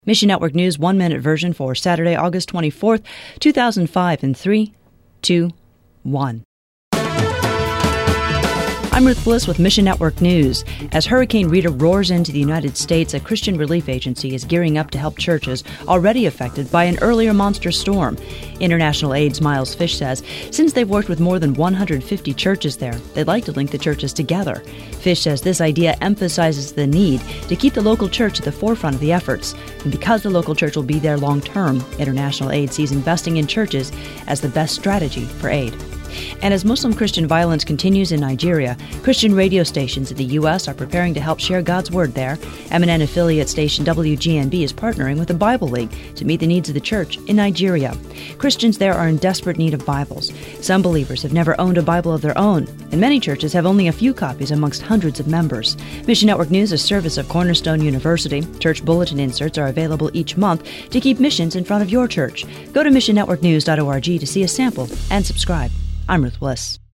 Mission Network News 1-minute version for Saturday, August 24th, 2005 in 3, 2, 1. I'm Ruth Bliss with Mission Network News. As Hurricane Rita roars into the United States, a Christian relief agency is gearing up to help churches already affected by an earlier monster storm. International Aid's Miles Fish says since they've worked with more than 150 churches there, they'd like to link the churches together. Fish says this idea emphasizes the need to keep the local church at the forefront of the efforts. And because the local church will be there long term, International Aid sees investing in churches as the best strategy for aid. And as Muslim Christian violence continues in Nigeria, Christian radio stations in the U.S. are preparing to help share God's Word there. MNN affiliate station WGNB is partnering with the Bible League to meet the needs of the church in Nigeria. Christians there are in desperate need of Bibles. Some believers have never owned a Bible of their own, and many churches have only a few copies amongst hundreds of members. Mission Network News is a service of Cornerstone University. Church bulletin inserts are available each month to keep missions in front of your church. Go to missionnetworknews.org to see a sample and subscribe. I'm Ruth Bliss.